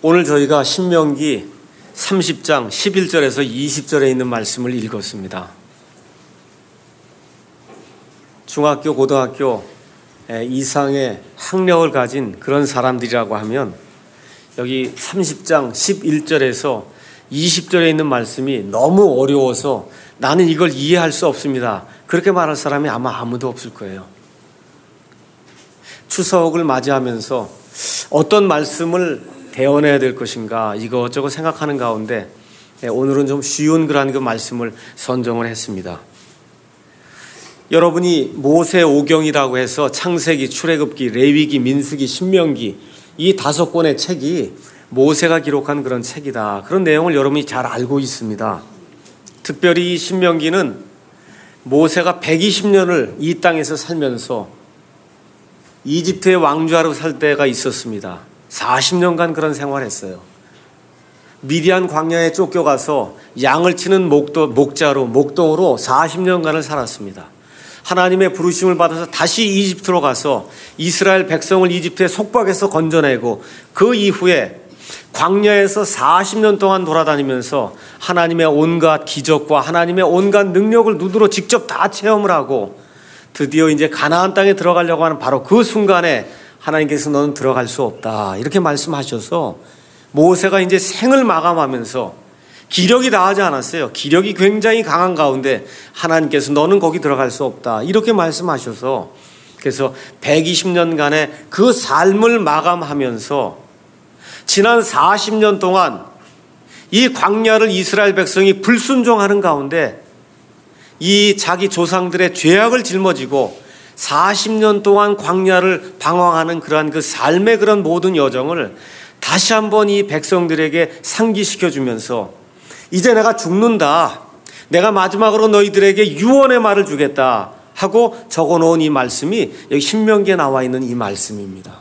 오늘 저희가 신명기 30장 11절에서 20절에 있는 말씀을 읽었습니다. 중학교, 고등학교 이상의 학력을 가진 그런 사람들이라고 하면 여기 30장 11절에서 20절에 있는 말씀이 너무 어려워서 나는 이걸 이해할 수 없습니다, 그렇게 말할 사람이 아마 아무도 없을 거예요. 추석을 맞이하면서 어떤 말씀을 대언해야 될 것인가 이것저것 생각하는 가운데 오늘은 좀 쉬운 그 말씀을 선정을 했습니다. 여러분이 모세오경이라고 해서 창세기, 출애굽기, 레위기, 민수기, 신명기 이 5권의 책이 모세가 기록한 그런 책이다, 그런 내용을 여러분이 잘 알고 있습니다. 특별히 이 신명기는 모세가 120년을 이 땅에서 살면서 이집트의 왕좌로 살 때가 있었습니다. 40년간 그런 생활했어요. 미디안 광야에 쫓겨가서 양을 치는 목동으로 40년간을 살았습니다. 하나님의 부르심을 받아서 다시 이집트로 가서 이스라엘 백성을 이집트의 속박에서 건져내고 그 이후에 광야에서 40년 동안 돌아다니면서 하나님의 온갖 기적과 하나님의 온갖 능력을 눈으로 직접 다 체험을 하고 드디어 이제 가나안 땅에 들어가려고 하는 바로 그 순간에 하나님께서 너는 들어갈 수 없다, 이렇게 말씀하셔서 모세가 이제 생을 마감하면서 기력이 다하지 않았어요. 기력이 굉장히 강한 가운데 하나님께서 너는 거기 들어갈 수 없다, 이렇게 말씀하셔서 그래서 120년간의 그 삶을 마감하면서 지난 40년 동안 이 광야를 이스라엘 백성이 불순종하는 가운데 이 자기 조상들의 죄악을 짊어지고 40년 동안 광야를 방황하는 그러한 그 삶의 그런 모든 여정을 다시 한번 이 백성들에게 상기시켜 주면서 이제 내가 죽는다, 내가 마지막으로 너희들에게 유언의 말을 주겠다 하고 적어놓은 이 말씀이 여기 신명기에 나와 있는 이 말씀입니다.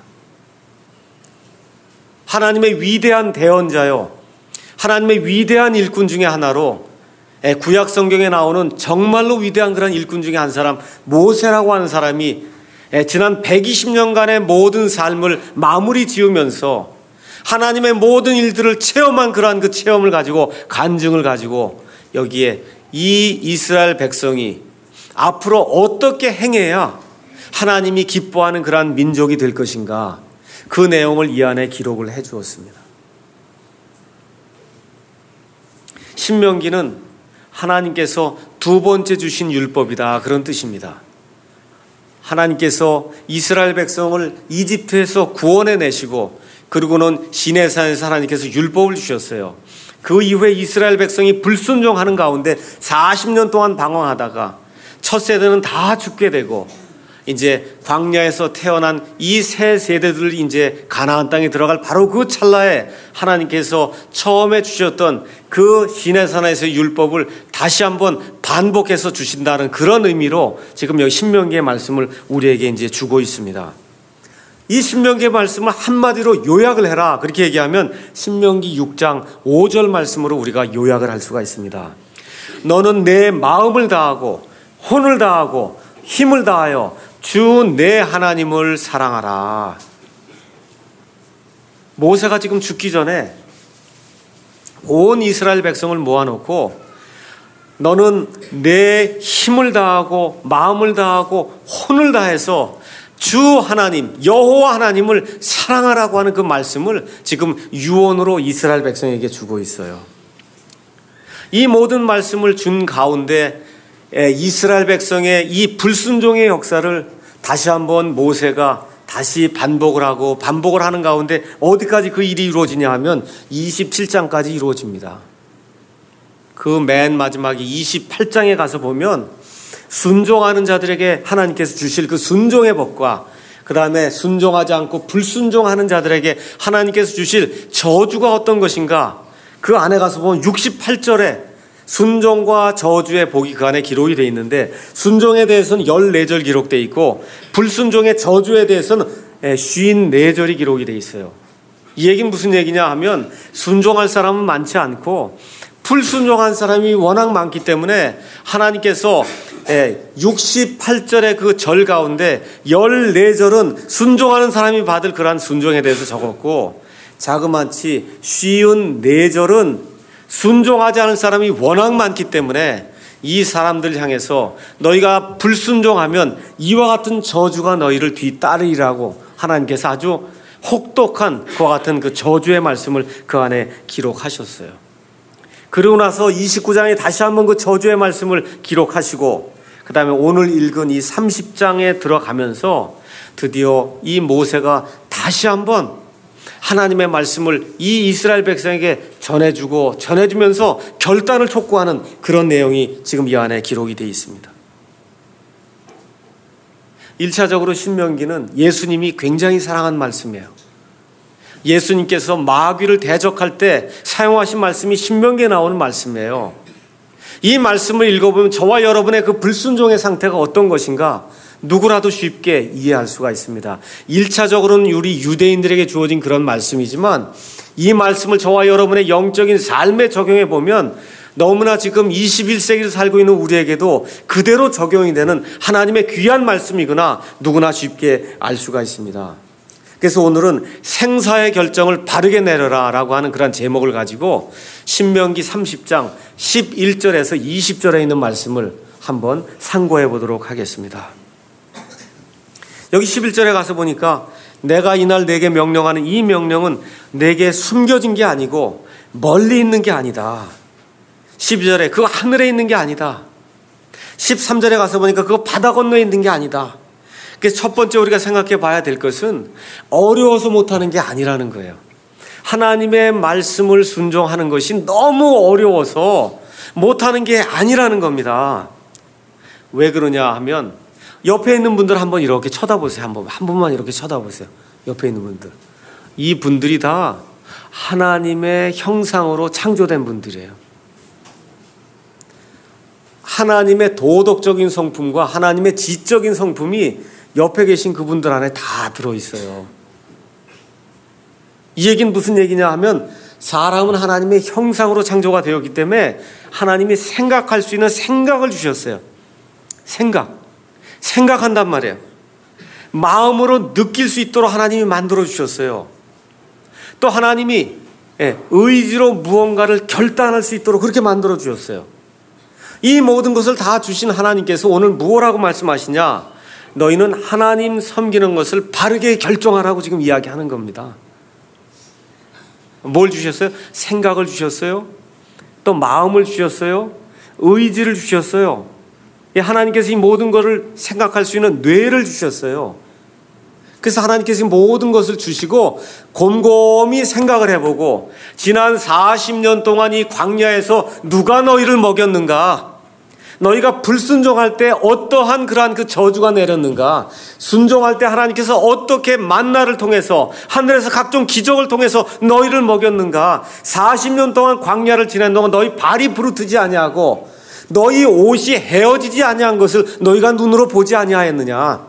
하나님의 위대한 대언자요, 하나님의 위대한 일꾼 중에 하나로 구약 성경에 나오는 정말로 위대한 그런 일꾼 중에 한 사람, 모세라고 하는 사람이 지난 120년간의 모든 삶을 마무리 지으면서 하나님의 모든 일들을 체험한 그러한 그 체험을 가지고 간증을 가지고 여기에 이 이스라엘 백성이 앞으로 어떻게 행해야 하나님이 기뻐하는 그러한 민족이 될 것인가, 그 내용을 이 안에 기록을 해 주었습니다. 신명기는 하나님께서 두 번째 주신 율법이다, 그런 뜻입니다. 하나님께서 이스라엘 백성을 이집트에서 구원해 내시고 그리고는 시내산에서 하나님께서 율법을 주셨어요. 그 이후에 이스라엘 백성이 불순종하는 가운데 40년 동안 방황하다가 첫 세대는 다 죽게 되고 이제 광야에서 태어난 이 세 세대들이 이제 가나안 땅에 들어갈 바로 그 찰나에 하나님께서 처음에 주셨던 그 시내산에서의 율법을 다시 한번 반복해서 주신다는 그런 의미로 지금 여기 신명기의 말씀을 우리에게 이제 주고 있습니다. 이 신명기의 말씀을 한마디로 요약을 해라, 그렇게 얘기하면 신명기 6장 5절 말씀으로 우리가 요약을 할 수가 있습니다. 너는 내 마음을 다하고 혼을 다하고 힘을 다하여 주 내 하나님을 사랑하라. 모세가 지금 죽기 전에 온 이스라엘 백성을 모아놓고 너는 내 힘을 다하고 마음을 다하고 혼을 다해서 주 하나님 여호와 하나님을 사랑하라고 하는 그 말씀을 지금 유언으로 이스라엘 백성에게 주고 있어요. 이 모든 말씀을 준 가운데 이스라엘 백성의 이 불순종의 역사를 다시 한번 모세가 다시 반복을 하는 가운데 어디까지 그 일이 이루어지냐 하면 27장까지 이루어집니다. 그 맨 마지막에 28장에 가서 보면 순종하는 자들에게 하나님께서 주실 그 순종의 법과 그 다음에 순종하지 않고 불순종하는 자들에게 하나님께서 주실 저주가 어떤 것인가, 그 안에 가서 보면 68절에 순종과 저주의 복이 그 안에 기록이 되어 있는데 순종에 대해서는 14절 기록되어 있고 불순종의 저주에 대해서는 54절이 기록이 되어 있어요. 이 얘기는 무슨 얘기냐 하면 순종할 사람은 많지 않고 불순종한 사람이 워낙 많기 때문에 하나님께서 68절의 그 절 가운데 14절은 순종하는 사람이 받을 그러한 순종에 대해서 적었고 자그마치 쉬운 네 절은 순종하지 않은 사람이 워낙 많기 때문에 이 사람들 향해서 너희가 불순종하면 이와 같은 저주가 너희를 뒤따르리라고 하나님께서 아주 혹독한 그와 같은 그 저주의 말씀을 그 안에 기록하셨어요. 그러고 나서 29장에 다시 한번 그 저주의 말씀을 기록하시고 그 다음에 오늘 읽은 이 30장에 들어가면서 드디어 이 모세가 다시 한번 하나님의 말씀을 이 이스라엘 백성에게 전해주면서 결단을 촉구하는 그런 내용이 지금 이 안에 기록이 되어 있습니다. 1차적으로 신명기는 예수님이 굉장히 사랑한 말씀이에요. 예수님께서 마귀를 대적할 때 사용하신 말씀이 신명기에 나오는 말씀이에요. 이 말씀을 읽어보면 저와 여러분의 그 불순종의 상태가 어떤 것인가 누구라도 쉽게 이해할 수가 있습니다. 1차적으로는 우리 유대인들에게 주어진 그런 말씀이지만 이 말씀을 저와 여러분의 영적인 삶에 적용해 보면 너무나 지금 21세기를 살고 있는 우리에게도 그대로 적용이 되는 하나님의 귀한 말씀이구나 누구나 쉽게 알 수가 있습니다. 그래서 오늘은 생사의 결정을 바르게 내려라 라고 하는 그런 제목을 가지고 신명기 30장 11절에서 20절에 있는 말씀을 한번 상고해 보도록 하겠습니다. 여기 11절에 가서 보니까 내가 이날 내게 명령하는 이 명령은 내게 숨겨진 게 아니고 멀리 있는 게 아니다. 12절에 그거 하늘에 있는 게 아니다. 13절에 가서 보니까 그거 바다 건너에 있는 게 아니다. 그래서 첫 번째 우리가 생각해 봐야 될 것은 어려워서 못하는 게 아니라는 거예요. 하나님의 말씀을 순종하는 것이 너무 어려워서 못하는 게 아니라는 겁니다. 왜 그러냐 하면 옆에 있는 분들 한번 이렇게 쳐다보세요. 한 번만 이렇게 쳐다보세요. 옆에 있는 분들. 이 분들이 다 하나님의 형상으로 창조된 분들이에요. 하나님의 도덕적인 성품과 하나님의 지적인 성품이 옆에 계신 그분들 안에 다 들어있어요. 이 얘기는 무슨 얘기냐 하면 사람은 하나님의 형상으로 창조가 되었기 때문에 하나님이 생각할 수 있는 생각을 주셨어요. 생각한단 말이에요. 마음으로 느낄 수 있도록 하나님이 만들어 주셨어요. 또 하나님이 의지로 무언가를 결단할 수 있도록 그렇게 만들어 주셨어요. 이 모든 것을 다 주신 하나님께서 오늘 무엇라고 말씀하시냐? 너희는 하나님 섬기는 것을 바르게 결정하라고 지금 이야기하는 겁니다. 뭘 주셨어요? 생각을 주셨어요. 또 마음을 주셨어요. 의지를 주셨어요. 하나님께서 이 모든 것을 생각할 수 있는 뇌를 주셨어요. 그래서 하나님께서 모든 것을 주시고 곰곰이 생각을 해보고 지난 40년 동안 이 광야에서 누가 너희를 먹였는가? 너희가 불순종할 때 어떠한 그러한 그 저주가 내렸는가? 순종할 때 하나님께서 어떻게 만나를 통해서 하늘에서 각종 기적을 통해서 너희를 먹였는가? 40년 동안 광야를 지낸 동안 너희 발이 부르트지 아니하고 너희 옷이 헤어지지 아니한 것을 너희가 눈으로 보지 아니하였느냐?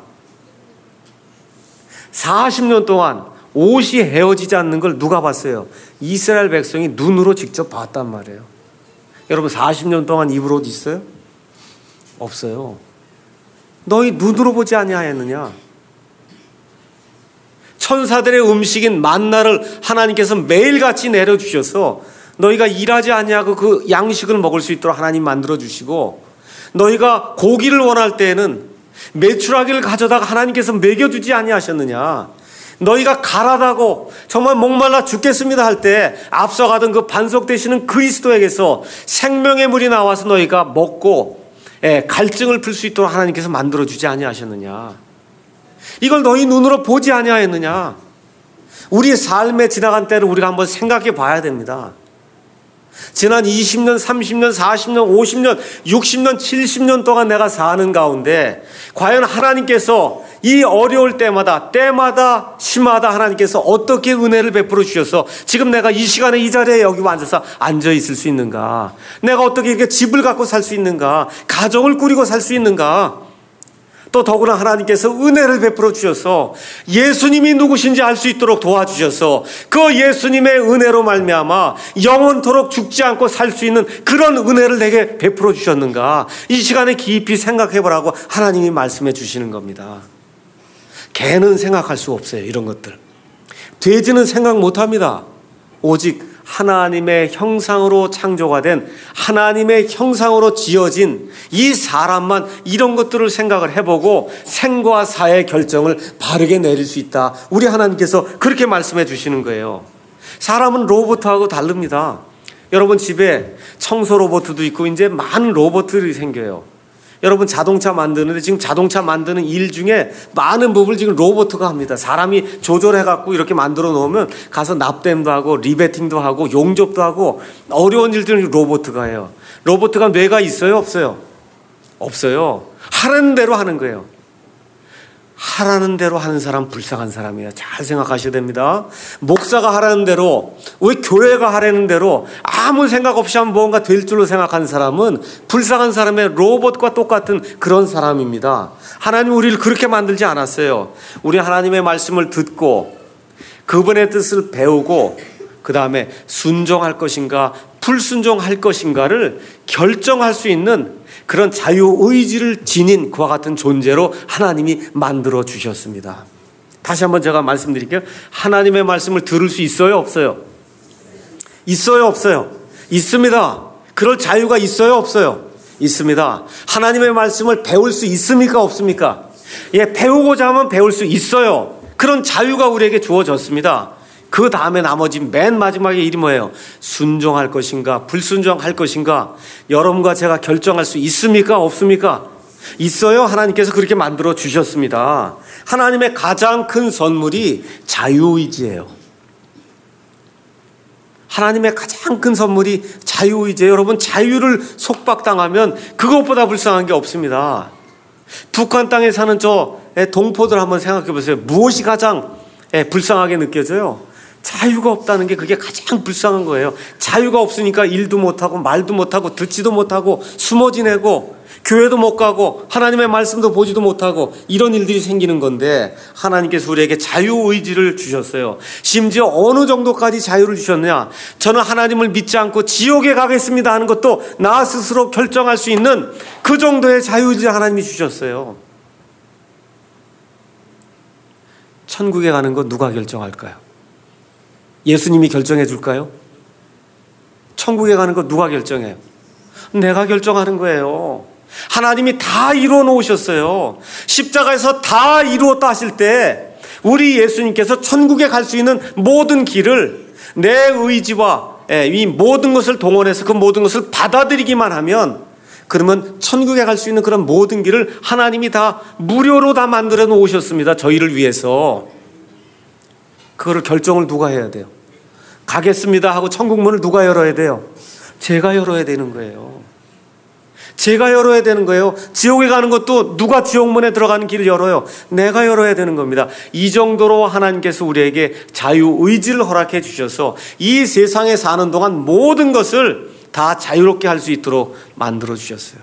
40년 동안 옷이 헤어지지 않는 걸 누가 봤어요? 이스라엘 백성이 눈으로 직접 봤단 말이에요. 여러분 40년 동안 입을 옷 있어요? 없어요. 너희 눈으로 보지 아니하였느냐? 천사들의 음식인 만나를 하나님께서 매일같이 내려주셔서 너희가 일하지 아니하고 그 양식을 먹을 수 있도록 하나님 만들어주시고 너희가 고기를 원할 때에는 메추라기를 가져다가 하나님께서 먹여주지 아니하셨느냐? 너희가 가라다고 정말 목말라 죽겠습니다 할 때 앞서가던 그 반석되시는 그리스도에게서 생명의 물이 나와서 너희가 먹고 갈증을 풀 수 있도록 하나님께서 만들어주지 아니하셨느냐? 이걸 너희 눈으로 보지 아니하였느냐? 우리의 삶에 지나간 때를 우리가 한번 생각해 봐야 됩니다. 지난 20년, 30년, 40년, 50년, 60년, 70년 동안 내가 사는 가운데 과연 하나님께서 이 어려울 때마다 시마다 하나님께서 어떻게 은혜를 베풀어 주셔서 지금 내가 이 시간에 이 자리에 여기 앉아서 앉아 있을 수 있는가? 내가 어떻게 이렇게 집을 갖고 살 수 있는가? 가정을 꾸리고 살 수 있는가? 또 더구나 하나님께서 은혜를 베풀어 주셔서 예수님이 누구신지 알 수 있도록 도와주셔서 그 예수님의 은혜로 말미암아 영원토록 죽지 않고 살 수 있는 그런 은혜를 내게 베풀어 주셨는가? 이 시간에 깊이 생각해 보라고 하나님이 말씀해 주시는 겁니다. 개는 생각할 수 없어요. 이런 것들. 돼지는 생각 못 합니다. 오직 하나님의 형상으로 창조가 된, 하나님의 형상으로 지어진 이 사람만 이런 것들을 생각을 해보고 생과 사의 결정을 바르게 내릴 수 있다. 우리 하나님께서 그렇게 말씀해 주시는 거예요. 사람은 로봇하고 다릅니다. 여러분 집에 청소 로봇도 있고 이제 많은 로봇들이 생겨요. 여러분 자동차 만드는데 지금 자동차 만드는 일 중에 많은 부분을 지금 로봇가 합니다. 사람이 조절해갖고 이렇게 만들어 놓으면 가서 납땜도 하고 리베팅도 하고 용접도 하고 어려운 일들을 로봇가 해요. 로봇가 뇌가 있어요? 없어요? 없어요. 하라는 대로 하는 거예요. 하라는 대로 하는 사람 불쌍한 사람이에요. 잘 생각하셔야 됩니다. 목사가 하라는 대로, 왜 교회가 하라는 대로 아무 생각 없이 하면 뭔가 될 줄로 생각하는 사람은 불쌍한 사람의 로봇과 똑같은 그런 사람입니다. 하나님 우리를 그렇게 만들지 않았어요. 우리 하나님의 말씀을 듣고 그분의 뜻을 배우고 그 다음에 순종할 것인가 불순종할 것인가를 결정할 수 있는 그런 자유의지를 지닌 그와 같은 존재로 하나님이 만들어 주셨습니다. 다시 한번 제가 말씀드릴게요. 하나님의 말씀을 들을 수 있어요? 없어요? 있어요? 없어요? 있습니다. 그럴 자유가 있어요? 없어요? 있습니다. 하나님의 말씀을 배울 수 있습니까? 없습니까? 예, 배우고자 하면 배울 수 있어요. 그런 자유가 우리에게 주어졌습니다. 그 다음에 나머지 맨 마지막에 일이 뭐예요? 순종할 것인가 불순종할 것인가 여러분과 제가 결정할 수 있습니까? 없습니까? 있어요. 하나님께서 그렇게 만들어 주셨습니다. 하나님의 가장 큰 선물이 자유의지예요. 하나님의 가장 큰 선물이 자유의지예요. 여러분 자유를 속박당하면 그것보다 불쌍한 게 없습니다. 북한 땅에 사는 저 동포들 한번 생각해 보세요. 무엇이 가장 불쌍하게 느껴져요? 자유가 없다는 게 그게 가장 불쌍한 거예요. 자유가 없으니까 일도 못하고 말도 못하고 듣지도 못하고 숨어 지내고 교회도 못 가고 하나님의 말씀도 보지도 못하고 이런 일들이 생기는 건데 하나님께서 우리에게 자유의지를 주셨어요. 심지어 어느 정도까지 자유를 주셨느냐, 저는 하나님을 믿지 않고 지옥에 가겠습니다 하는 것도 나 스스로 결정할 수 있는 그 정도의 자유의지를 하나님이 주셨어요. 천국에 가는 거 누가 결정할까요? 예수님이 결정해 줄까요? 천국에 가는 거 누가 결정해요? 내가 결정하는 거예요. 하나님이 다 이루어 놓으셨어요. 십자가에서 다 이루었다 하실 때 우리 예수님께서 천국에 갈 수 있는 모든 길을 내 의지와 이 모든 것을 동원해서 그 모든 것을 받아들이기만 하면 그러면 천국에 갈 수 있는 그런 모든 길을 하나님이 다 무료로 다 만들어 놓으셨습니다. 저희를 위해서. 그거를 결정을 누가 해야 돼요? 가겠습니다 하고 천국 문을 누가 열어야 돼요? 제가 열어야 되는 거예요. 제가 열어야 되는 거예요. 지옥에 가는 것도 누가 지옥문에 들어가는 길을 열어요? 내가 열어야 되는 겁니다. 이 정도로 하나님께서 우리에게 자유의지를 허락해 주셔서 이 세상에 사는 동안 모든 것을 다 자유롭게 할 수 있도록 만들어 주셨어요.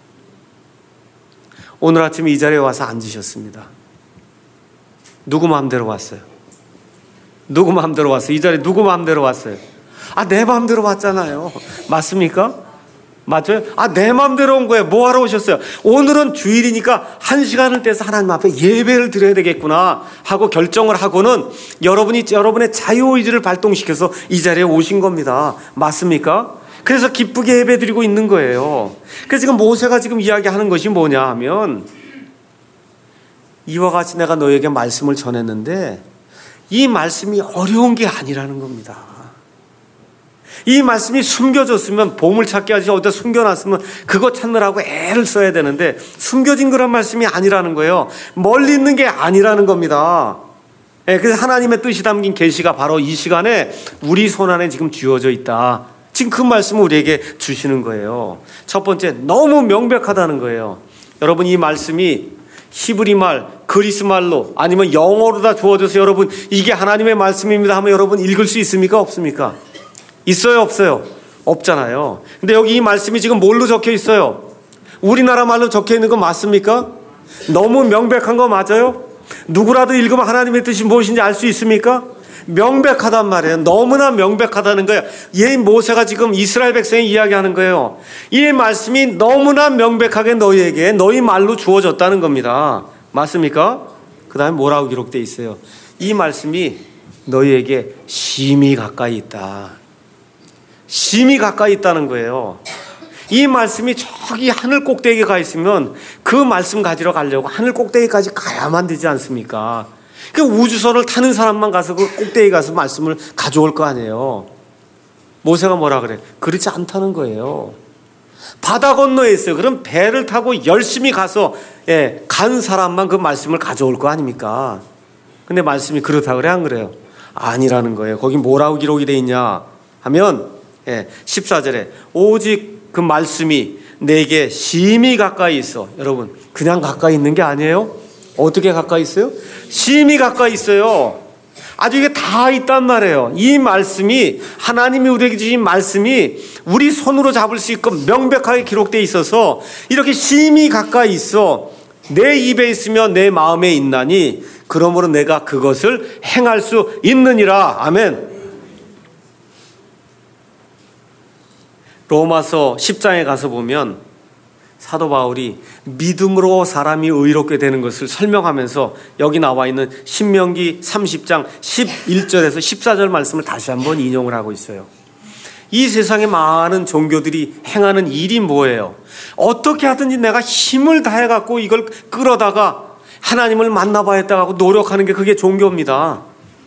오늘 아침에 이 자리에 와서 앉으셨습니다. 누구 마음대로 왔어요? 누구 마음대로 왔어요? 이 자리에 누구 마음대로 왔어요? 내 마음대로 왔잖아요. 맞습니까? 맞아요? 내 마음대로 온 거예요. 뭐 하러 오셨어요? 오늘은 주일이니까 1시간을 떼서 하나님 앞에 예배를 드려야 되겠구나 하고 결정을 하고는 여러분이 여러분의 자유의지를 발동시켜서 이 자리에 오신 겁니다. 맞습니까? 그래서 기쁘게 예배 드리고 있는 거예요. 그래서 지금 모세가 지금 이야기하는 것이 뭐냐 하면 이와 같이 내가 너에게 말씀을 전했는데 이 말씀이 어려운 게 아니라는 겁니다. 이 말씀이 숨겨졌으면 보물찾기 하듯이 어디다 숨겨놨으면 그거 찾느라고 애를 써야 되는데 숨겨진 그런 말씀이 아니라는 거예요. 멀리 있는 게 아니라는 겁니다. 그래서 하나님의 뜻이 담긴 계시가 바로 이 시간에 우리 손안에 지금 쥐어져 있다. 지금 그 말씀을 우리에게 주시는 거예요. 첫 번째, 너무 명백하다는 거예요. 여러분 이 말씀이 히브리 말, 그리스 말로 아니면 영어로 다 주어져서 여러분 이게 하나님의 말씀입니다 하면 여러분 읽을 수 있습니까? 없습니까? 있어요? 없어요? 없잖아요. 근데 여기 이 말씀이 지금 뭘로 적혀 있어요? 우리나라 말로 적혀 있는 거 맞습니까? 너무 명백한 거 맞아요? 누구라도 읽으면 하나님의 뜻이 무엇인지 알 수 있습니까? 명백하단 말이에요. 너무나 명백하다는 거예요. 이 모세가 지금 이스라엘 백성이 이야기하는 거예요. 이 말씀이 너무나 명백하게 너희에게 너희 말로 주어졌다는 겁니다. 맞습니까? 그 다음에 뭐라고 기록되어 있어요? 이 말씀이 너희에게 심히 가까이 있다. 심히 가까이 있다는 거예요. 이 말씀이 저기 하늘 꼭대기에 가 있으면 그 말씀 가지러 가려고 하늘 꼭대기까지 가야만 되지 않습니까? 그 우주선을 타는 사람만 가서 그 꼭대기 가서 말씀을 가져올 거 아니에요. 모세가 뭐라 그래? 그렇지 않다는 거예요. 바다 건너에 있어요. 그럼 배를 타고 열심히 가서 간 사람만 그 말씀을 가져올 거 아닙니까? 근데 말씀이 그렇다 그래 안 그래요? 아니라는 거예요. 거기 뭐라고 기록이 돼 있냐 하면 14절에 오직 그 말씀이 내게 심히 가까이 있어. 여러분 그냥 가까이 있는 게 아니에요. 어떻게 가까이 있어요? 심히 가까이 있어요. 아주 이게 다 있단 말이에요. 이 말씀이 하나님이 우리에게 주신 말씀이 우리 손으로 잡을 수 있고 명백하게 기록되어 있어서 이렇게 심히 가까이 있어. 내 입에 있으며 내 마음에 있나니 그러므로 내가 그것을 행할 수 있느니라. 아멘. 로마서 10장에 가서 보면 사도 바울이 믿음으로 사람이 의롭게 되는 것을 설명하면서 여기 나와 있는 신명기 30장 11절에서 14절 말씀을 다시 한번 인용을 하고 있어요. 이 세상에 많은 종교들이 행하는 일이 뭐예요? 어떻게 하든지 내가 힘을 다해갖고 이걸 끌어다가 하나님을 만나봐야겠다고 하고 노력하는 게 그게 종교입니다.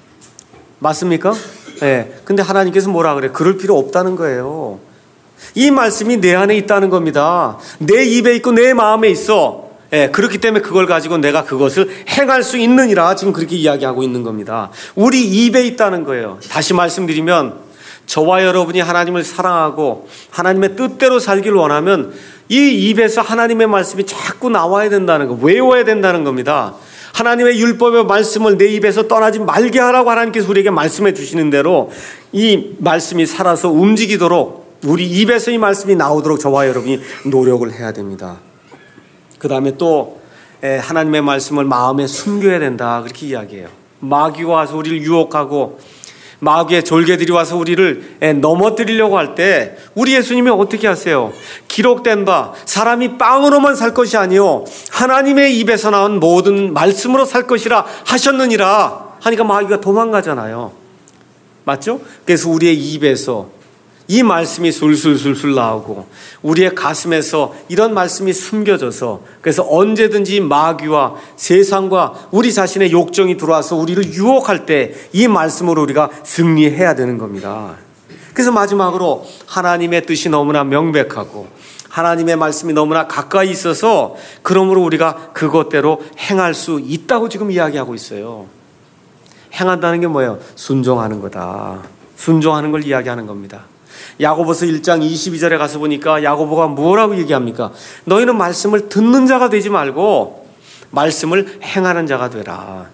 맞습니까? 네. 근데 하나님께서 뭐라 그래? 그럴 필요 없다는 거예요. 이 말씀이 내 안에 있다는 겁니다. 내 입에 있고 내 마음에 있어. 그렇기 때문에 그걸 가지고 내가 그것을 행할 수 있느니라 지금 그렇게 이야기하고 있는 겁니다. 우리 입에 있다는 거예요. 다시 말씀드리면 저와 여러분이 하나님을 사랑하고 하나님의 뜻대로 살기를 원하면 이 입에서 하나님의 말씀이 자꾸 나와야 된다는 거, 외워야 된다는 겁니다. 하나님의 율법의 말씀을 내 입에서 떠나지 말게 하라고 하나님께서 우리에게 말씀해 주시는 대로 이 말씀이 살아서 움직이도록 우리 입에서 이 말씀이 나오도록 저와 여러분이 노력을 해야 됩니다. 그 다음에 또 하나님의 말씀을 마음에 숨겨야 된다 그렇게 이야기해요. 마귀가 와서 우리를 유혹하고 마귀의 졸개들이 와서 우리를 넘어뜨리려고 할 때 우리 예수님이 어떻게 하세요? 기록된 바 사람이 빵으로만 살 것이 아니요 하나님의 입에서 나온 모든 말씀으로 살 것이라 하셨느니라 하니까 마귀가 도망가잖아요. 맞죠? 그래서 우리의 입에서 이 말씀이 술술술술 나오고 우리의 가슴에서 이런 말씀이 숨겨져서 그래서 언제든지 마귀와 세상과 우리 자신의 욕정이 들어와서 우리를 유혹할 때 이 말씀으로 우리가 승리해야 되는 겁니다. 그래서 마지막으로 하나님의 뜻이 너무나 명백하고 하나님의 말씀이 너무나 가까이 있어서 그러므로 우리가 그것대로 행할 수 있다고 지금 이야기하고 있어요. 행한다는 게 뭐예요? 순종하는 거다. 순종하는 걸 이야기하는 겁니다. 야고보서 1장 22절에 가서 보니까 야고보가 뭐라고 얘기합니까? 너희는 말씀을 듣는 자가 되지 말고 말씀을 행하는 자가 되라.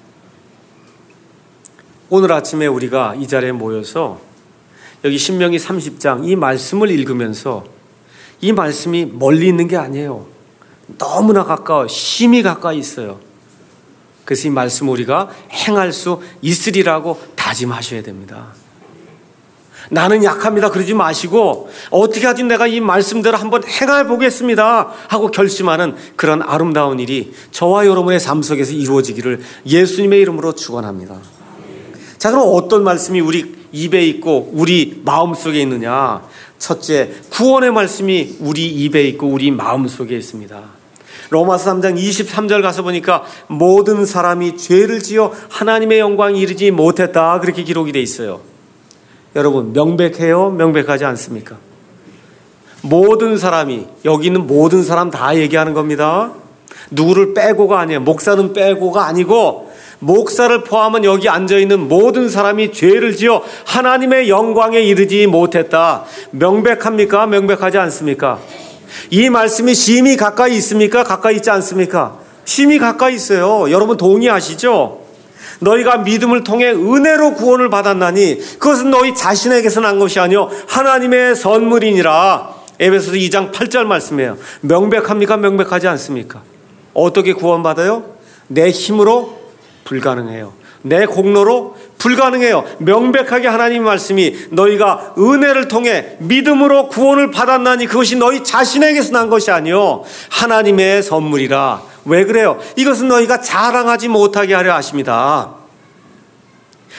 오늘 아침에 우리가 이 자리에 모여서 여기 신명기 30장 이 말씀을 읽으면서 이 말씀이 멀리 있는 게 아니에요. 너무나 가까워, 심히 가까이 있어요. 그래서 이 말씀을 우리가 행할 수 있으리라고 다짐하셔야 됩니다. 나는 약합니다 그러지 마시고 어떻게 하든 내가 이 말씀대로 한번 행해 보겠습니다 하고 결심하는 그런 아름다운 일이 저와 여러분의 삶 속에서 이루어지기를 예수님의 이름으로 축원합니다. 자, 그럼 어떤 말씀이 우리 입에 있고 우리 마음속에 있느냐? 첫째, 구원의 말씀이 우리 입에 있고 우리 마음속에 있습니다. 로마서 3장 23절 가서 보니까 모든 사람이 죄를 지어 하나님의 영광에 이르지 못했다 그렇게 기록이 돼 있어요. 여러분 명백해요? 명백하지 않습니까? 모든 사람이, 여기 있는 모든 사람 다 얘기하는 겁니다. 누구를 빼고가 아니에요. 목사는 빼고가 아니고 목사를 포함한 여기 앉아있는 모든 사람이 죄를 지어 하나님의 영광에 이르지 못했다. 명백합니까? 명백하지 않습니까? 이 말씀이 심히 가까이 있습니까? 가까이 있지 않습니까? 심히 가까이 있어요. 여러분 동의하시죠? 너희가 믿음을 통해 은혜로 구원을 받았나니 그것은 너희 자신에게서 난 것이 아니요 하나님의 선물이니라. 에베소서 2장 8절 말씀이에요. 명백합니까? 명백하지 않습니까? 어떻게 구원받아요? 내 힘으로 불가능해요. 내 공로로 불가능해요. 명백하게 하나님 말씀이 너희가 은혜를 통해 믿음으로 구원을 받았나니 그것이 너희 자신에게서 난 것이 아니요 하나님의 선물이라. 왜 그래요? 이것은 너희가 자랑하지 못하게 하려 하십니다.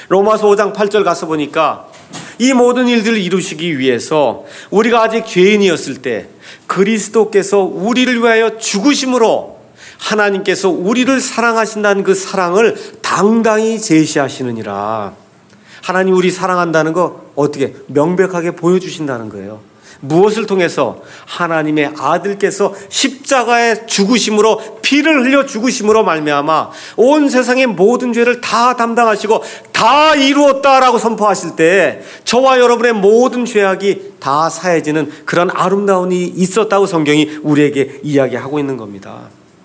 로마서 5장 8절 가서 보니까 이 모든 일들을 이루시기 위해서 우리가 아직 죄인이었을 때 그리스도께서 우리를 위하여 죽으심으로 하나님께서 우리를 사랑하신다는 그 사랑을 당당히 제시하시느니라. 하나님 우리 사랑한다는 거 어떻게 명백하게 보여주신다는 거예요. 무엇을 통해서? 하나님의 아들께서 십자가에 죽으심으로, 피를 흘려 죽으심으로 말미암아 온 세상의 모든 죄를 다 담당하시고 다 이루었다라고 선포하실 때 저와 여러분의 모든 죄악이 다 사해지는 그런 아름다운 일이 있었다고 성경이 우리에게 이야기하고 있는 겁니다.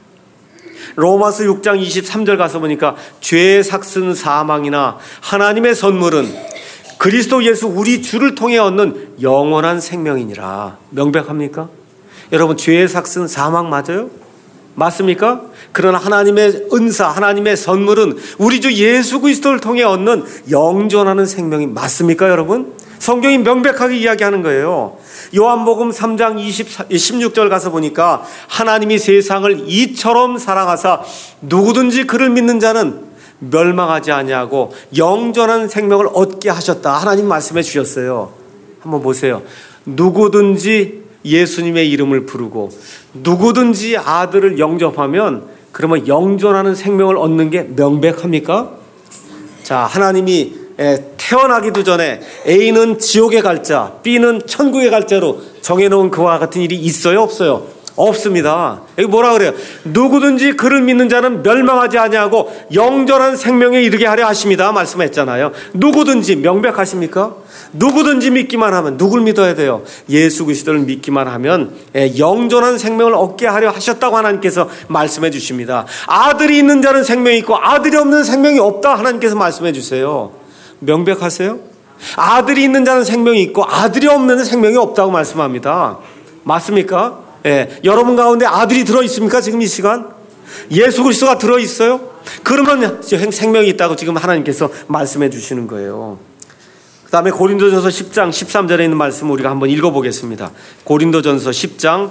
로마서 6장 23절 가서 보니까 죄의 삭슨 사망이나 하나님의 선물은 그리스도 예수 우리 주를 통해 얻는 영원한 생명이니라. 명백합니까? 여러분, 죄의 삭슨 사망 맞아요? 맞습니까? 그러나 하나님의 은사, 하나님의 선물은 우리 주 예수 그리스도를 통해 얻는 영존하는 생명이 맞습니까, 여러분? 성경이 명백하게 이야기하는 거예요. 요한복음 3장 16절 가서 보니까 하나님이 세상을 이처럼 사랑하사 누구든지 그를 믿는 자는 멸망하지 아니하고 영존한 생명을 얻게 하셨다. 하나님 말씀해 주셨어요. 한번 보세요. 누구든지 예수님의 이름을 부르고 누구든지 아들을 영접하면 그러면 영존하는 생명을 얻는 게 명백합니까? 자, 하나님이 태어나기도 전에 A는 지옥에 갈 자, B는 천국에 갈 자로 정해놓은 그와 같은 일이 있어요, 없어요? 없습니다. 여기 뭐라 그래요? 누구든지 그를 믿는 자는 멸망하지 아니하고 영존한 생명에 이르게 하려 하십니다. 말씀했잖아요. 누구든지 명백하십니까? 누구든지 믿기만 하면, 누굴 믿어야 돼요? 예수 그리스도를 믿기만 하면 영존한 생명을 얻게 하려 하셨다고 하나님께서 말씀해 주십니다. 아들이 있는 자는 생명이 있고 아들이 없는 생명이 없다 하나님께서 말씀해 주세요. 명백하세요? 아들이 있는 자는 생명이 있고 아들이 없는 생명이 없다고 말씀합니다. 맞습니까? 여러분 가운데 아들이 들어있습니까? 지금 이 시간? 예수 그리스도가 들어있어요? 그러면 생명이 있다고 지금 하나님께서 말씀해 주시는 거예요. 그 다음에 고린도전서 10장 13절에 있는 말씀 우리가 한번 읽어보겠습니다. 고린도전서 10장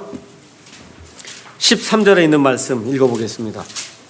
13절에 있는 말씀 읽어보겠습니다.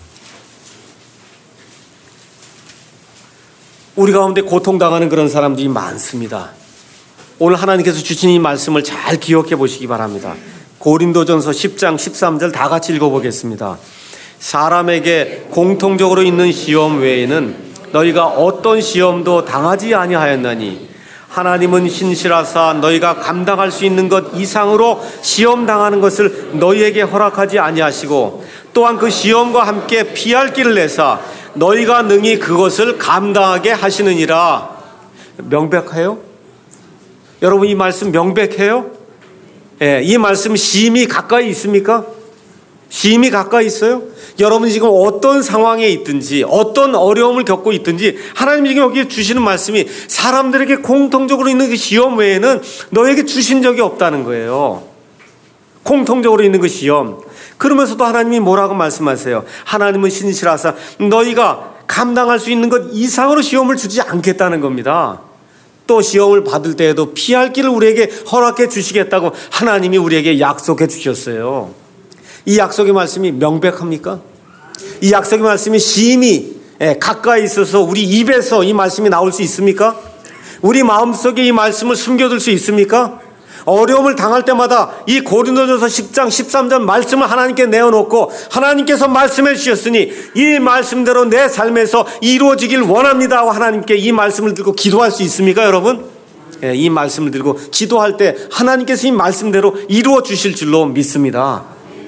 우리 가운데 고통당하는 그런 사람들이 많습니다. 오늘 하나님께서 주신 이 말씀을 잘 기억해 보시기 바랍니다. 고린도전서 10장 13절 다 같이 읽어보겠습니다. 사람에게 공통적으로 있는 시험 외에는 너희가 어떤 시험도 당하지 아니하였나니 하나님은 신실하사 너희가 감당할 수 있는 것 이상으로 시험 당하는 것을 너희에게 허락하지 아니하시고 또한 그 시험과 함께 피할 길을 내사 너희가 능히 그것을 감당하게 하시느니라. 명백해요? 여러분 이 말씀 명백해요? 이 말씀 심히 가까이 있습니까? 심히 가까이 있어요? 여러분이 지금 어떤 상황에 있든지 어떤 어려움을 겪고 있든지 하나님이 지금 여기 주시는 말씀이 사람들에게 공통적으로 있는 그 시험 외에는 너에게 주신 적이 없다는 거예요. 공통적으로 있는 그 시험. 그러면서도 하나님이 뭐라고 말씀하세요? 하나님은 신실하사 너희가 감당할 수 있는 것 이상으로 시험을 주지 않겠다는 겁니다. 또 시험을 받을 때에도 피할 길을 우리에게 허락해 주시겠다고 하나님이 우리에게 약속해 주셨어요. 이 약속의 말씀이 명백합니까? 이 약속의 말씀이 심히 가까이 있어서 우리 입에서 이 말씀이 나올 수 있습니까? 우리 마음속에 이 말씀을 숨겨둘 수 있습니까? 어려움을 당할 때마다 이 고린도전서 10장 13절 말씀을 하나님께 내어놓고 하나님께서 말씀해 주셨으니 이 말씀대로 내 삶에서 이루어지길 원합니다 하고 하나님께 이 말씀을 들고 기도할 수 있습니까, 여러분? 이 말씀을 들고 기도할 때 하나님께서 이 말씀대로 이루어 주실 줄로 믿습니다.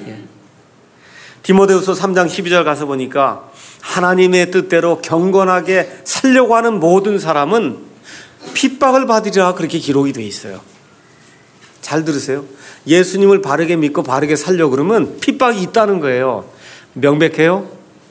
디모데후서 3장 12절 가서 보니까 하나님의 뜻대로 경건하게 살려고 하는 모든 사람은 핍박을 받으리라 그렇게 기록이 되어 있어요. 잘 들으세요. 예수님을 바르게 믿고 바르게 살려고 그러면 핍박이 있다는 거예요. 명백해요?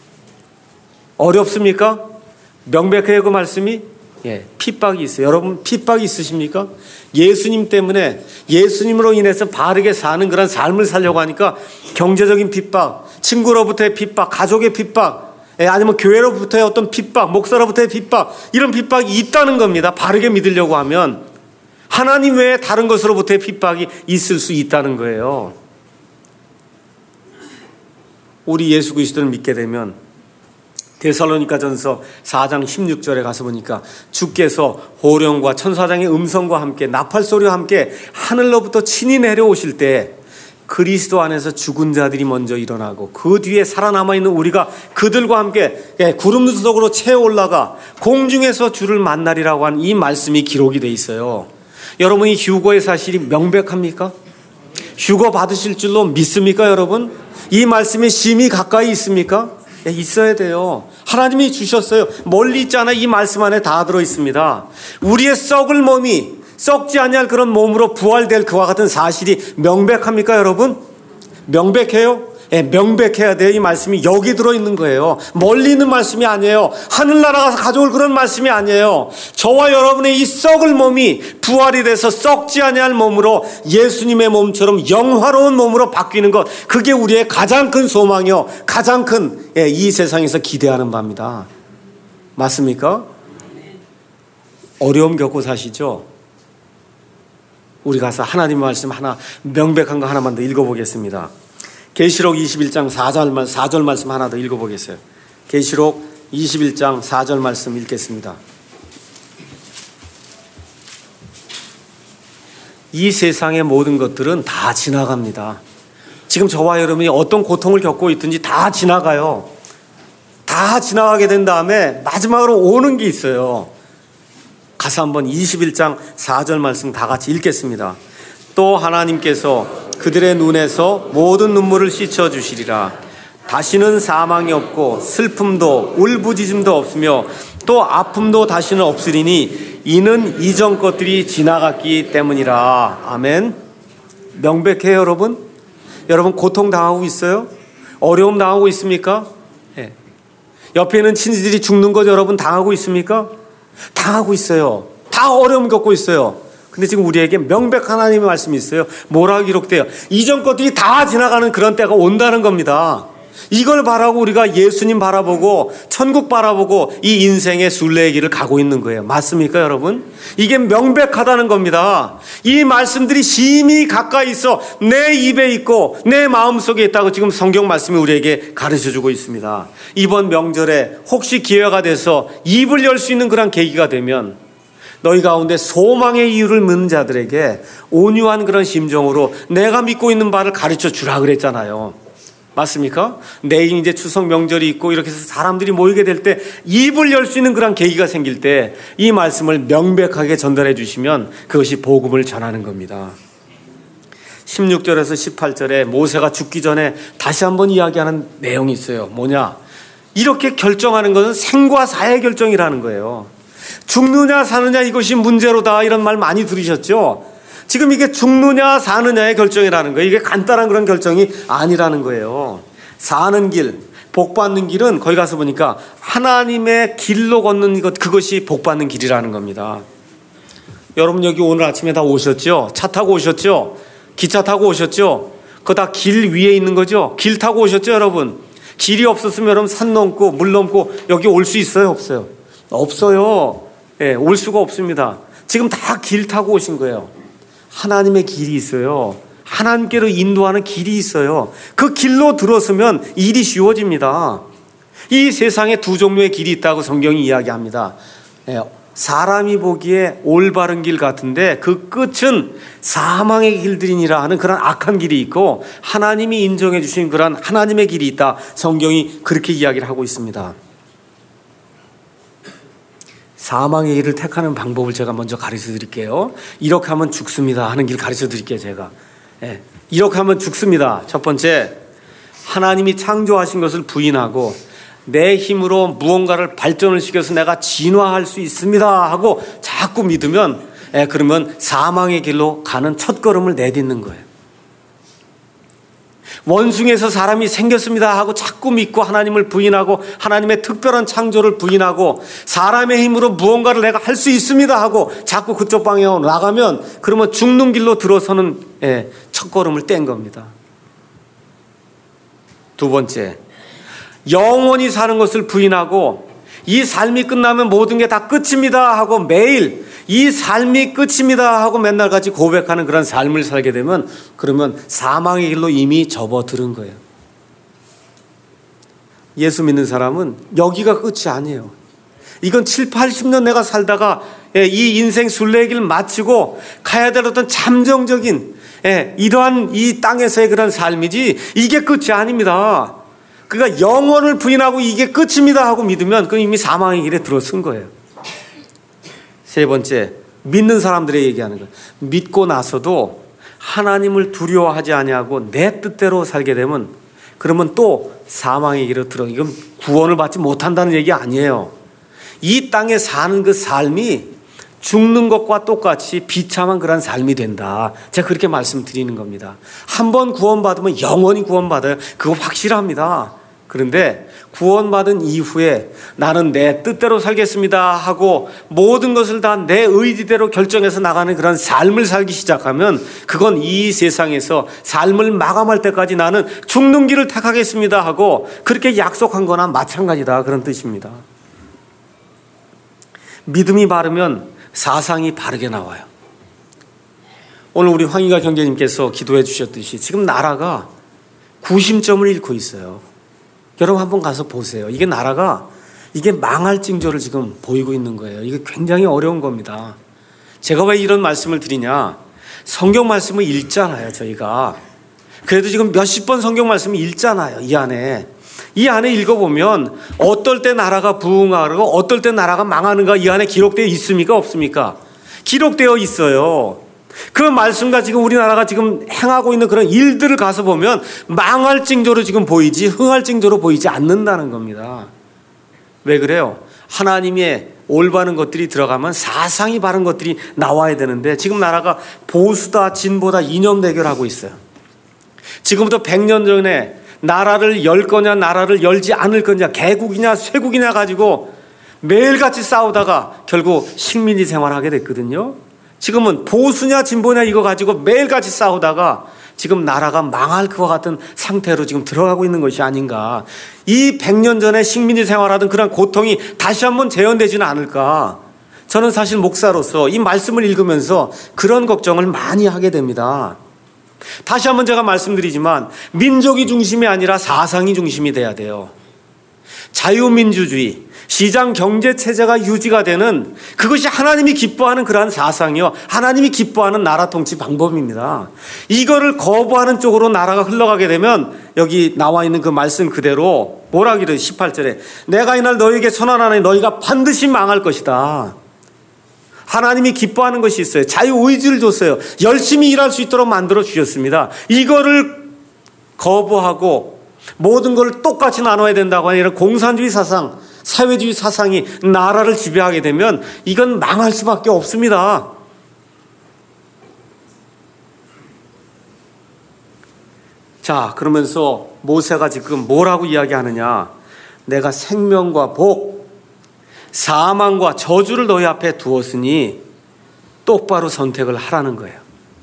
어렵습니까? 명백해요 그 말씀이? 핍박이 있어요. 여러분 핍박이 있으십니까? 예수님 때문에 예수님으로 인해서 바르게 사는 그런 삶을 살려고 하니까 경제적인 핍박, 친구로부터의 핍박, 가족의 핍박, 아니면 교회로부터의 어떤 핍박, 목사로부터의 핍박, 이런 핍박이 있다는 겁니다. 바르게 믿으려고 하면 하나님 외에 다른 것으로부터의 핍박이 있을 수 있다는 거예요. 우리 예수 그리스도를 믿게 되면 데살로니가전서 4장 16절에 가서 보니까 주께서 호령과 천사장의 음성과 함께 나팔소리와 함께 하늘로부터 친히 내려오실 때 그리스도 안에서 죽은 자들이 먼저 일어나고 그 뒤에 살아남아 있는 우리가 그들과 함께 구름 속으로 채워 올라가 공중에서 주를 만나리라고 한 이 말씀이 기록이 돼 있어요. 여러분이 휴거의 사실이 명백합니까? 휴거 받으실 줄로 믿습니까, 여러분? 이 말씀이 심히 가까이 있습니까? 있어야 돼요. 하나님이 주셨어요. 멀리 있지 않아 이 말씀 안에 다 들어 있습니다. 우리의 썩을 몸이 썩지 아니할 그런 몸으로 부활될 그와 같은 사실이 명백합니까, 여러분? 명백해요? 예, 명백해야 돼요. 이 말씀이 여기 들어있는 거예요. 멀리 있는 말씀이 아니에요. 하늘나라 가서 가져올 그런 말씀이 아니에요. 저와 여러분의 이 썩을 몸이 부활이 돼서 썩지 아니할 몸으로 예수님의 몸처럼 영화로운 몸으로 바뀌는 것, 그게 우리의 가장 큰 소망이요, 가장 큰 이 세상에서 기대하는 바입니다. 맞습니까? 어려움 겪고 사시죠? 우리 가서 하나님 말씀 하나, 명백한 거 하나만 더 읽어보겠습니다. 계시록 21장 4절 말씀 하나 더 읽어보겠어요. 계시록 21장 4절 말씀 읽겠습니다. 이 세상의 모든 것들은 다 지나갑니다. 지금 저와 여러분이 어떤 고통을 겪고 있든지 다 지나가요. 다 지나가게 된 다음에 마지막으로 오는 게 있어요. 가서 한번 21장 4절 말씀 다 같이 읽겠습니다. 또 하나님께서 그들의 눈에서 모든 눈물을 씻어주시리라. 다시는 사망이 없고 슬픔도 울부짖음도 없으며 또 아픔도 다시는 없으리니 이는 이전 것들이 지나갔기 때문이라. 아멘. 명백해요, 여러분? 여러분 고통 당하고 있어요? 어려움 당하고 있습니까? 네. 옆에 있는 친지들이 죽는 것 여러분 당하고 있습니까? 당하고 있어요. 다 어려움 겪고 있어요. 근데 지금 우리에게 명백한 하나님의 말씀이 있어요. 뭐라고 기록돼요? 이전 것들이 다 지나가는 그런 때가 온다는 겁니다. 이걸 바라고 우리가 예수님 바라보고 천국 바라보고 이 인생의 순례의 길을 가고 있는 거예요. 맞습니까, 여러분? 이게 명백하다는 겁니다. 이 말씀들이 심히 가까이 있어 내 입에 있고 내 마음속에 있다고 지금 성경 말씀이 우리에게 가르쳐주고 있습니다. 이번 명절에 혹시 기회가 돼서 입을 열 수 있는 그런 계기가 되면 너희 가운데 소망의 이유를 묻는 자들에게 온유한 그런 심정으로 내가 믿고 있는 바를 가르쳐 주라 그랬잖아요. 맞습니까? 내일 이제 추석 명절이 있고 이렇게 해서 사람들이 모이게 될 때 입을 열 수 있는 그런 계기가 생길 때 이 말씀을 명백하게 전달해 주시면 그것이 복음을 전하는 겁니다. 16절에서 18절에 모세가 죽기 전에 다시 한번 이야기하는 내용이 있어요. 뭐냐? 이렇게 결정하는 것은 생과 사의 결정이라는 거예요. 죽느냐 사느냐 이것이 문제로다, 이런 말 많이 들으셨죠? 지금 이게 죽느냐 사느냐의 결정이라는 거예요. 이게 간단한 그런 결정이 아니라는 거예요. 사는 길, 복 받는 길은 거기 가서 보니까 하나님의 길로 걷는 것, 그것이 복 받는 길이라는 겁니다. 여러분 여기 오늘 아침에 다 오셨죠? 차 타고 오셨죠? 기차 타고 오셨죠? 그거 다 길 위에 있는 거죠? 길 타고 오셨죠, 여러분? 길이 없었으면 여러분 산 넘고 물 넘고 여기 올 수 있어요, 없어요? 없어요. 예, 올 수가 없습니다. 지금 다 길 타고 오신 거예요. 하나님의 길이 있어요. 하나님께로 인도하는 길이 있어요. 그 길로 들어서면 일이 쉬워집니다. 이 세상에 두 종류의 길이 있다고 성경이 이야기합니다. 사람이 보기에 올바른 길 같은데 그 끝은 사망의 길들이니라 하는 그런 악한 길이 있고, 하나님이 인정해 주신 그런 하나님의 길이 있다. 성경이 그렇게 이야기를 하고 있습니다. 사망의 길을 택하는 방법을 제가 먼저 가르쳐 드릴게요. 이렇게 하면 죽습니다 하는 길 가르쳐 드릴게요, 제가. 이렇게 하면 죽습니다. 첫 번째, 하나님이 창조하신 것을 부인하고 내 힘으로 무언가를 발전을 시켜서 내가 진화할 수 있습니다 하고 자꾸 믿으면, 그러면 사망의 길로 가는 첫 걸음을 내딛는 거예요. 원숭이에서 사람이 생겼습니다 하고 자꾸 믿고 하나님을 부인하고 하나님의 특별한 창조를 부인하고 사람의 힘으로 무언가를 내가 할 수 있습니다 하고 자꾸 그쪽 방향으로 나가면, 그러면 죽는 길로 들어서는 첫 걸음을 뗀 겁니다. 두 번째, 영원히 사는 것을 부인하고 이 삶이 끝나면 모든 게 다 끝입니다 하고 매일 이 삶이 끝입니다 하고 맨날 같이 고백하는 그런 삶을 살게 되면, 그러면 사망의 길로 이미 접어들은 거예요. 예수 믿는 사람은 여기가 끝이 아니에요. 이건 7, 80년 내가 살다가 이 인생 순례길 마치고 가야 될 어떤 잠정적인 이러한 이 땅에서의 그런 삶이지 이게 끝이 아닙니다. 그러니까 영원을 부인하고 이게 끝입니다 하고 믿으면 그건 이미 사망의 길에 들어선 거예요. 세 번째, 믿는 사람들의 얘기하는 거예요. 믿고 나서도 하나님을 두려워하지 아니하고 내 뜻대로 살게 되면 그러면 또 사망의 길로 들어. 이건 구원을 받지 못한다는 얘기 아니에요. 이 땅에 사는 그 삶이 죽는 것과 똑같이 비참한 그런 삶이 된다. 제가 그렇게 말씀드리는 겁니다. 한 번 구원받으면 영원히 구원받아요. 그거 확실합니다. 그런데 구원받은 이후에 나는 내 뜻대로 살겠습니다 하고 모든 것을 다 내 의지대로 결정해서 나가는 그런 삶을 살기 시작하면 그건 이 세상에서 삶을 마감할 때까지 나는 죽는 길을 택하겠습니다 하고 그렇게 약속한 거나 마찬가지다, 그런 뜻입니다. 믿음이 바르면 사상이 바르게 나와요. 오늘 우리 황희가 형제님께서 기도해 주셨듯이 지금 나라가 구심점을 잃고 있어요. 여러분 한번 가서 보세요. 이게 나라가 이게 망할 징조를 지금 보이고 있는 거예요. 이게 굉장히 어려운 겁니다. 제가 왜 이런 말씀을 드리냐? 성경 말씀을 읽잖아요, 저희가. 그래도 지금 몇십 번 성경 말씀을 읽잖아요, 이 안에 읽어보면 어떨 때 나라가 부흥하고 어떨 때 나라가 망하는가 이 안에 기록되어 있습니까? 없습니까? 기록되어 있어요. 그 말씀과 지금 우리나라가 지금 행하고 있는 그런 일들을 가서 보면 망할 징조로 지금 보이지 흥할 징조로 보이지 않는다는 겁니다. 왜 그래요? 하나님의 올바른 것들이 들어가면 사상이 바른 것들이 나와야 되는데 지금 나라가 보수다 진보다 이념 대결하고 있어요. 지금부터 100년 전에 나라를 열 거냐 나라를 열지 않을 거냐 개국이냐 쇄국이냐 가지고 매일같이 싸우다가 결국 식민지 생활하게 됐거든요. 지금은 보수냐 진보냐 이거 가지고 매일같이 싸우다가 지금 나라가 망할 것과 같은 상태로 지금 들어가고 있는 것이 아닌가. 이 100년 전에 식민지 생활하던 그런 고통이 다시 한번 재현되지는 않을까. 저는 사실 목사로서 이 말씀을 읽으면서 그런 걱정을 많이 하게 됩니다. 다시 한번 제가 말씀드리지만 민족이 중심이 아니라 사상이 중심이 돼야 돼요. 자유민주주의, 시장 경제 체제가 유지가 되는 그것이 하나님이 기뻐하는 그러한 사상이요, 하나님이 기뻐하는 나라 통치 방법입니다. 이거를 거부하는 쪽으로 나라가 흘러가게 되면 여기 나와 있는 그 말씀 그대로 뭐라 그래요? 18절에 내가 이날 너희에게 선언하노니 너희가 반드시 망할 것이다. 하나님이 기뻐하는 것이 있어요. 자유의지를 줬어요. 열심히 일할 수 있도록 만들어 주셨습니다. 이거를 거부하고 모든 걸 똑같이 나눠야 된다고 하는 이런 공산주의 사상, 사회주의 사상이 나라를 지배하게 되면 이건 망할 수밖에 없습니다. 자, 그러면서 모세가 지금 뭐라고 이야기하느냐? 내가 생명과 복, 사망과 저주를 너희 앞에 두었으니 똑바로 선택을 하라는 거예요.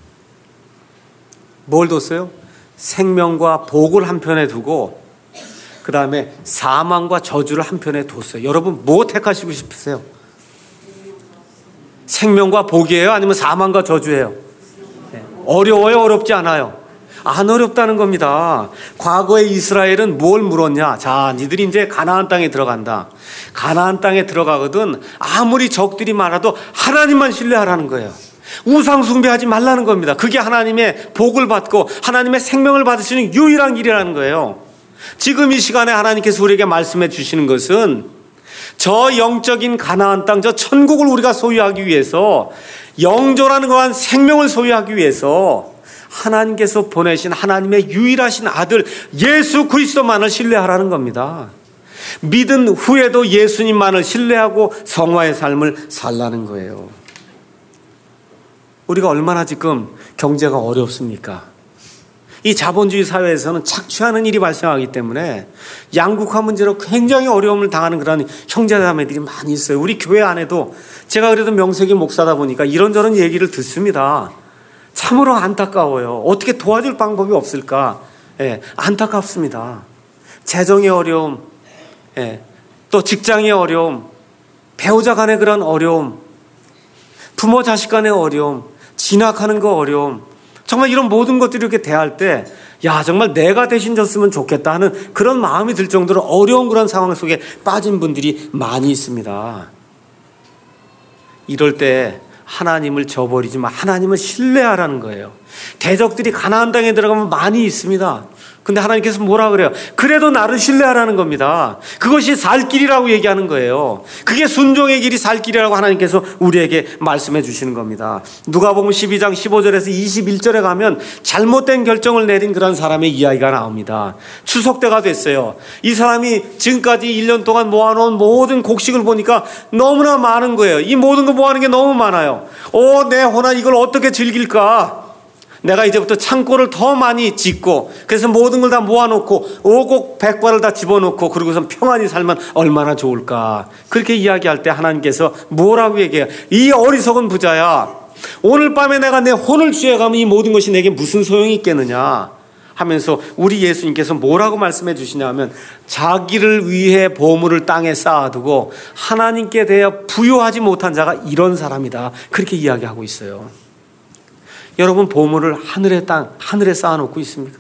뭘 뒀어요? 생명과 복을 한편에 두고 그 다음에 사망과 저주를 한편에 뒀어요. 여러분 뭐 택하시고 싶으세요? 생명과 복이에요? 아니면 사망과 저주예요? 어려워요? 어렵지 않아요? 안 어렵다는 겁니다. 과거에 이스라엘은 뭘 물었냐? 자, 니들이 이제 가나안 땅에 들어간다. 가나안 땅에 들어가거든 아무리 적들이 많아도 하나님만 신뢰하라는 거예요. 우상 숭배하지 말라는 겁니다. 그게 하나님의 복을 받고 하나님의 생명을 받으시는 유일한 길이라는 거예요. 지금 이 시간에 하나님께서 우리에게 말씀해 주시는 것은 저 영적인 가나안 땅, 저 천국을 우리가 소유하기 위해서 영존하는 거한 생명을 소유하기 위해서 하나님께서 보내신 하나님의 유일하신 아들 예수 그리스도만을 신뢰하라는 겁니다. 믿은 후에도 예수님만을 신뢰하고 성화의 삶을 살라는 거예요. 우리가 얼마나 지금 경제가 어렵습니까? 이 자본주의 사회에서는 착취하는 일이 발생하기 때문에 양극화 문제로 굉장히 어려움을 당하는 그런 형제자매들이 많이 있어요. 우리 교회 안에도 제가 그래도 명색이 목사다 보니까 이런저런 얘기를 듣습니다. 참으로 안타까워요. 어떻게 도와줄 방법이 없을까? 안타깝습니다. 재정의 어려움, 또 직장의 어려움, 배우자 간의 그런 어려움, 부모 자식 간의 어려움, 진학하는 거 어려움, 정말 이런 모든 것들을 이렇게 대할 때 야, 정말 내가 대신 졌으면 좋겠다 하는 그런 마음이 들 정도로 어려운 그런 상황 속에 빠진 분들이 많이 있습니다. 이럴 때 하나님을 저버리지 마. 하나님을 신뢰하라는 거예요. 대적들이 가나안 땅에 들어가면 많이 있습니다. 근데 하나님께서 뭐라 그래요? 그래도 나를 신뢰하라는 겁니다. 그것이 살 길이라고 얘기하는 거예요. 그게 순종의 길이 살 길이라고 하나님께서 우리에게 말씀해 주시는 겁니다. 누가복음 12장 15절에서 21절에 가면 잘못된 결정을 내린 그런 사람의 이야기가 나옵니다. 추석 때가 됐어요. 이 사람이 지금까지 1년 동안 모아놓은 모든 곡식을 보니까 너무나 많은 거예요. 이 모든 거 모아놓은 게 너무 많아요. 내 혼아, 이걸 어떻게 즐길까? 내가 이제부터 창고를 더 많이 짓고, 그래서 모든 걸 다 모아놓고 오곡 백과를 다 집어넣고 그러고선 평안히 살면 얼마나 좋을까. 그렇게 이야기할 때 하나님께서 뭐라고 얘기해요? 이 어리석은 부자야, 오늘 밤에 내가 내 혼을 취해가면 이 모든 것이 내게 무슨 소용이 있겠느냐 하면서 우리 예수님께서 뭐라고 말씀해 주시냐면, 자기를 위해 보물을 땅에 쌓아두고 하나님께 대하여 부유하지 못한 자가 이런 사람이다. 그렇게 이야기하고 있어요. 여러분, 보물을 하늘에 쌓아놓고 있습니까?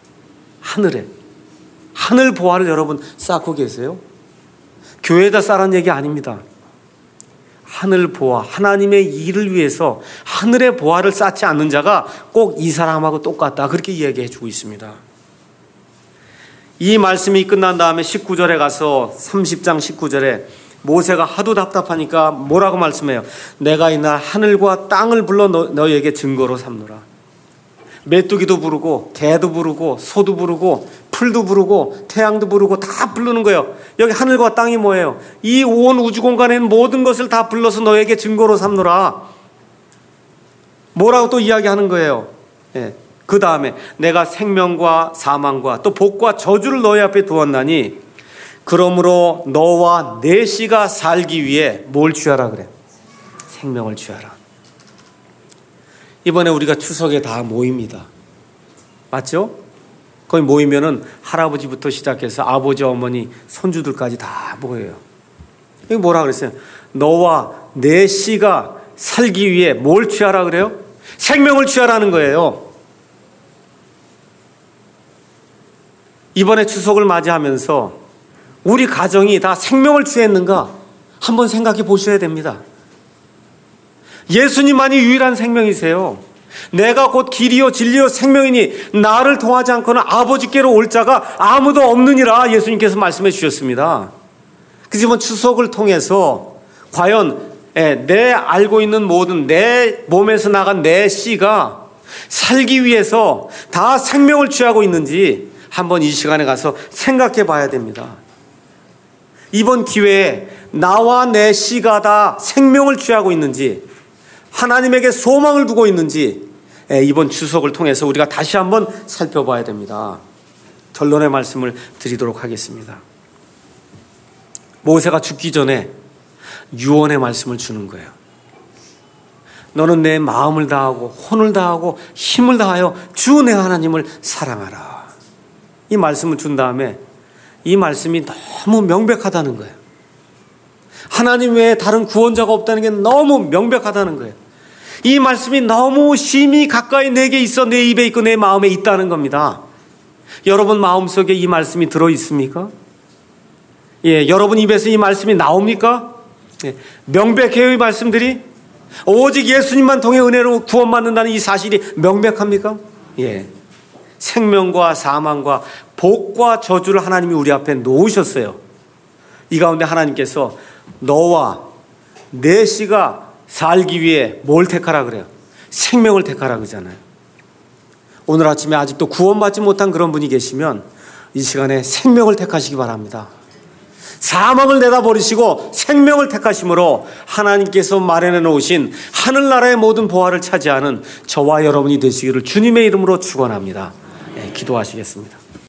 하늘 보화를 여러분 쌓고 계세요? 교회에다 쌓은 얘기 아닙니다. 하늘 보화, 하나님의 일을 위해서 하늘의 보화를 쌓지 않는 자가 꼭 이 사람하고 똑같다. 그렇게 이야기해 주고 있습니다. 이 말씀이 끝난 다음에 19절에 가서 30장 19절에 모세가 하도 답답하니까 뭐라고 말씀해요? 내가 이날 하늘과 땅을 불러 너희에게 증거로 삼노라. 메뚜기도 부르고 개도 부르고 소도 부르고 풀도 부르고 태양도 부르고 다 부르는 거예요. 여기 하늘과 땅이 뭐예요? 이 온 우주 공간에 있는 모든 것을 다 불러서 너에게 증거로 삼노라. 뭐라고 또 이야기하는 거예요? 그 다음에 내가 생명과 사망과 또 복과 저주를 너희 앞에 두었나니, 그러므로 너와 내 씨가 살기 위해 뭘 취하라 그래? 생명을 취하라. 이번에 우리가 추석에 다 모입니다. 맞죠? 거기 모이면은 할아버지부터 시작해서 아버지, 어머니, 손주들까지 다 모여요. 여기 뭐라 그랬어요? 너와 내 씨가 살기 위해 뭘 취하라 그래요? 생명을 취하라는 거예요. 이번에 추석을 맞이하면서 우리 가정이 다 생명을 취했는가 한번 생각해 보셔야 됩니다. 예수님만이 유일한 생명이세요. 내가 곧 길이요 진리요 생명이니 나를 통하지 않고는 아버지께로 올 자가 아무도 없느니라 예수님께서 말씀해 주셨습니다. 그렇지만 추석을 통해서 과연 내 알고 있는 모든 내 몸에서 나간 내 씨가 살기 위해서 다 생명을 취하고 있는지 한번 이 시간에 가서 생각해 봐야 됩니다. 이번 기회에 나와 내 씨가 다 생명을 취하고 있는지, 하나님에게 소망을 두고 있는지 이번 추석을 통해서 우리가 다시 한번 살펴봐야 됩니다. 결론의 말씀을 드리도록 하겠습니다. 모세가 죽기 전에 유언의 말씀을 주는 거예요. 너는 내 마음을 다하고 혼을 다하고 힘을 다하여 주 내 하나님을 사랑하라. 이 말씀을 준 다음에 이 말씀이 너무 명백하다는 거예요. 하나님 외에 다른 구원자가 없다는 게 너무 명백하다는 거예요. 이 말씀이 너무 심히 가까이 내게 있어 내 입에 있고 내 마음에 있다는 겁니다. 여러분 마음속에 이 말씀이 들어있습니까? 여러분 입에서 이 말씀이 나옵니까? 명백해요, 이 말씀들이? 오직 예수님만 통해 은혜로 구원받는다는 이 사실이 명백합니까? 생명과 사망과 복과 저주를 하나님이 우리 앞에 놓으셨어요. 이 가운데 하나님께서 너와 내 씨가 살기 위해 뭘 택하라 그래요? 생명을 택하라 그러잖아요. 오늘 아침에 아직도 구원받지 못한 그런 분이 계시면 이 시간에 생명을 택하시기 바랍니다. 사망을 내다버리시고 생명을 택하심으로 하나님께서 마련해 놓으신 하늘나라의 모든 보화를 차지하는 저와 여러분이 되시기를 주님의 이름으로 축원합니다. 기도하시겠습니다.